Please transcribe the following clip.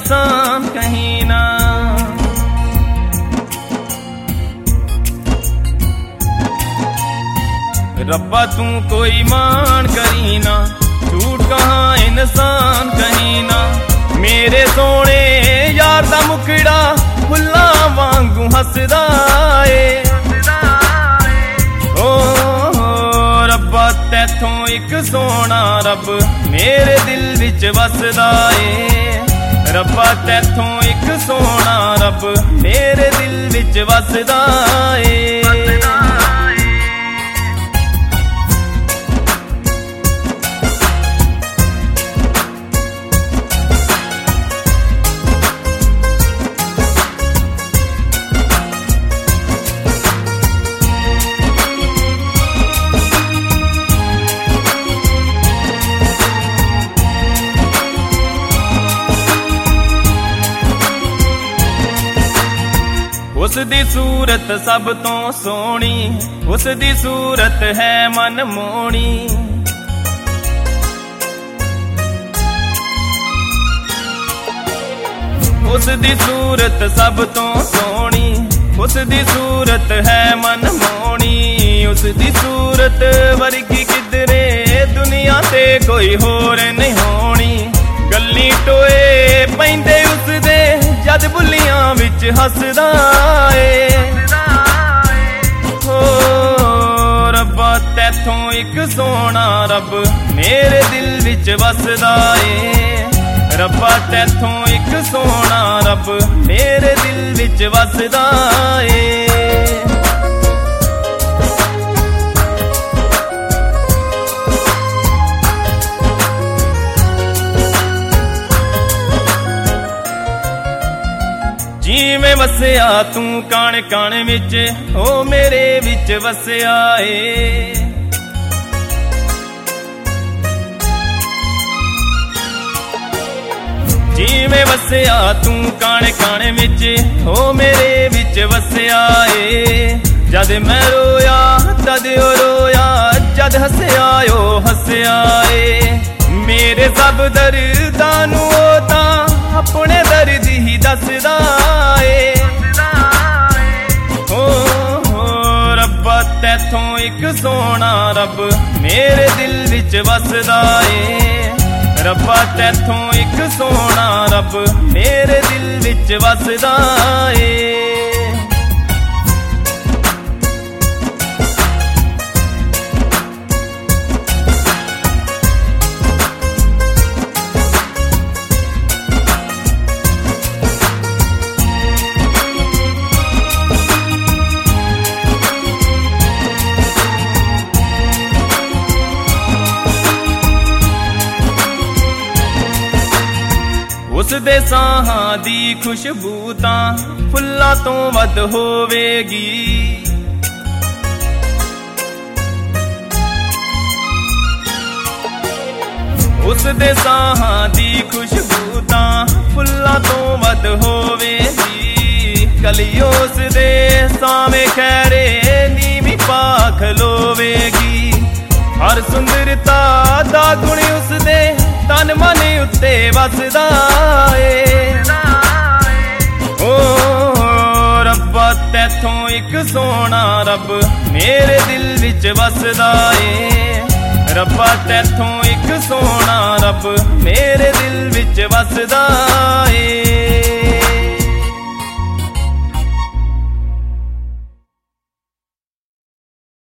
इंसान कहीं ना। रब्बा तू कोई मान करी ना, झूठ कहाँ इंसान कहीं ना। मेरे सोने यार दा मुखड़ा फुल्ला वांगू हसदा ए। ओ रब्बा तैथों एक सोना रब मेरे दिल विच वसदा ए। रब्बा तैथों एक सोना रब मेरे दिल विच वसदा ए। उसदी सूरत सब तो सोहनी, उसदी सूरत है मनमोहनी। उसदी सूरत सब तो सोहनी, उसदी सूरत है मनमोहनी। उसदी सूरत वर्गी किधरे दुनिया ते कोई होर नहीं होनी। गल्ली टोए पैंदे उसदे जद बुलियां विच हसदा ए। हो रब्बा तैथों एक सोना रब मेरे दिल विच वसदा ए। रब्बा तैथों एक सोना रब मेरे दिल विच वसदा ए। जिवें वसया तू कण कण विच ओ मेरे विच वसया ए। जिवें वसया तू कण कण विच ओ मेरे विच वसया ए। जद मैं रोया तद ओ रोया, जद हसया ओ हसया ए। मेरे सब दर्दां नूं ओ तां अपने दर्द ही दसदा ए। हो रब्बा तैथों एक सोना रब मेरे दिल विच वसदा ए। रब्बा तैथों एक सोना रब मेरे दिल विच वसदा ए। उसदे साहां दी खुशबू तां फुल्लां तो वध होवेगी। उसदे साहां दी खुशबू तां फुल्लां तो वध होवेगी। कलियो उसदे सावें खैरे नीवी पा खलोवेगी। हर सुंदरता दा गुण उसदे तन मन उत्ते वसदा ए। ओ रब्बा तैथों एक सोना रब मेरे दिल विच वसदा ए। रब्बा तैथों एक सोना रब मेरे दिल विच वसदा ए।